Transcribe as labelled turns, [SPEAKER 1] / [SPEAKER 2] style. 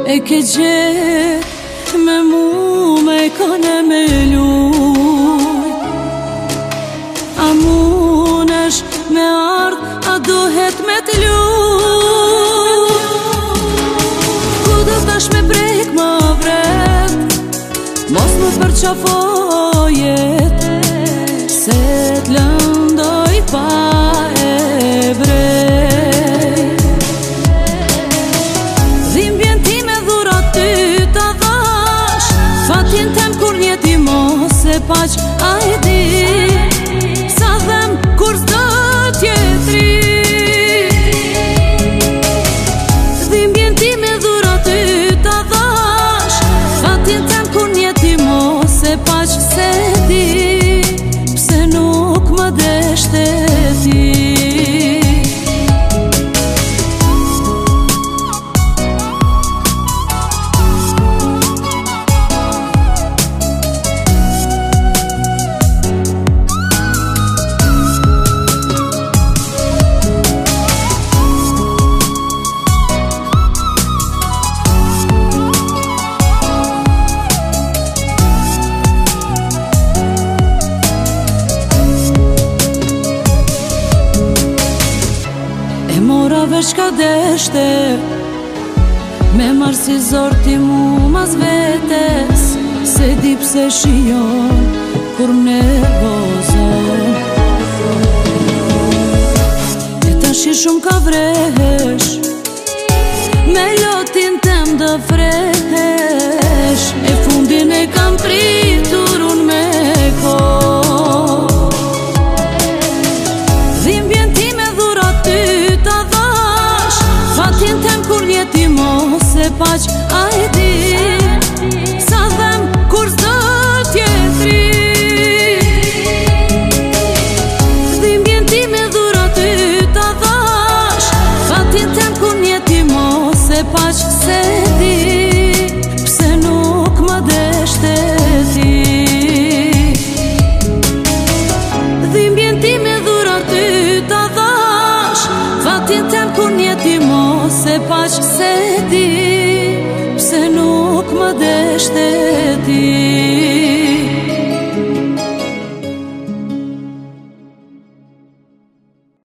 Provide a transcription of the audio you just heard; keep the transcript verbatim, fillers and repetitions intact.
[SPEAKER 1] E ke gjetë me mu me kone me luj. A munesh me ardh, a duhet me t'luj. Ku do tash me prek më vret, mos më përqafojet, se t'lëndoj pa e vret. Dhimbjen ti me dhurat ty t'a dhash, fatin tem kur njeti mos e paq. A e di sa dhem kur s'do tjetri. Dhimbjen ti me dhurat ty t'a dhash, fatin tem kur njeti mos e paq. Se di pse nuk më deshte ti. Mora veç ka deshte, me marë si zorti mu mas vetes. Se di pse shijon kur nervozon. E tash i shumë ka vresh, me lotin tem dë fresh. E fundin e kam pritur un me ko. Dhimbjen ti me dhurat ty t'a dhash, fatin tem kur njeti mos e paq. A e di sa dhem kur s'do tjetri. Dhimbjen ti me dhurat ty t'a dhash, fatin tem kur njeti mos e paq. Se di pse nuk më deshte ti. Dhimbjen ti me dhurat ty t'a dhash, fatin tem kur njeti mos e paq. Se di pse nuk më deshte ti.